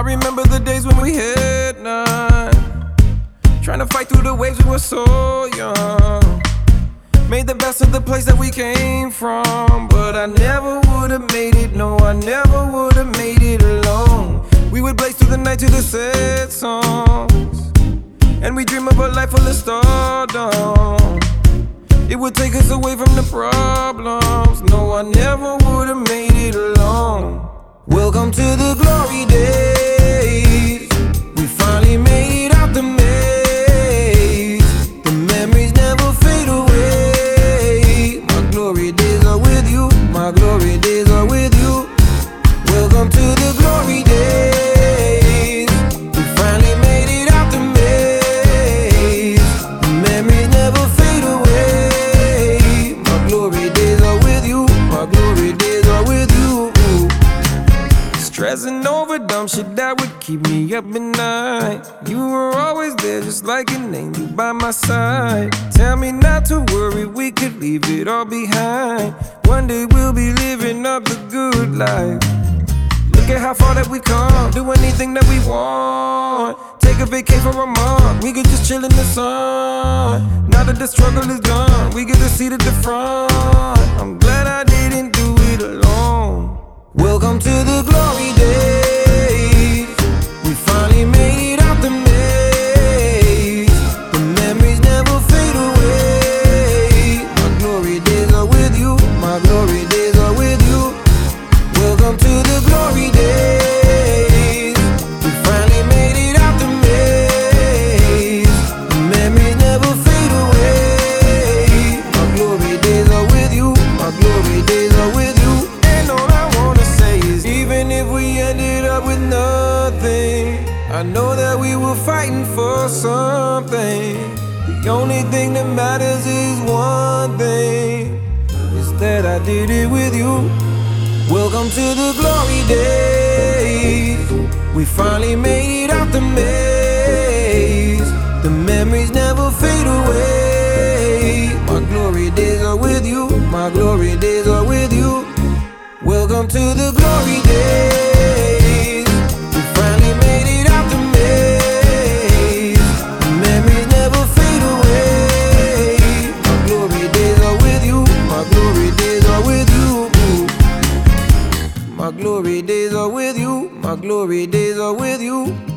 remember the days when we had none, trying to fight through the waves, we were so young. Made the best of the place that we came from, but I never would've made it, no, I never would've made it alone. We would blaze through the night to the sad songs, and we dream of a life full of stardom. It would take us away from the problems, no, I never would've made it alone. Welcome to the glory days, we finally made it out the maze. The memories never fade away, my glory days are with you, my glory days are with you. Welcome to the glory days, we finally made it out the maze. The memories never fade away, my glory days are with you, my glory days are with you. Stressing over dumb shit that would keep me up at night. You were always there just like an angel by my side. Tell me not to worry, we could leave it all behind. One day we'll be living up the good life. Look at how far that we've come, do anything that we want. Take a vacay for a month, we could just chill in the sun. Now that the struggle is done, we get a seat at the front. I'm glad I didn't do it alone. Welcome to the glory days, we finally made it out the maze. The memories never fade away, my glory days are with you, my glory days are with you. Welcome to the glory days, we finally made it out the maze. The memories never fade away, my glory days are with you, my glory days are with you. And all I wanna say is, even if we ended up with nothing, I know that we were fighting for something. The only thing that matters is one thing, is that I did it with you. Welcome to the glory days, we finally made it out the maze. The memories never fade away, my glory days are with you, my glory days are with you. Welcome to the glory days, we finally made it out the maze. The memories never fade away, my glory days are with you, my glory days are with you. My glory days are with you, my glory days are with you.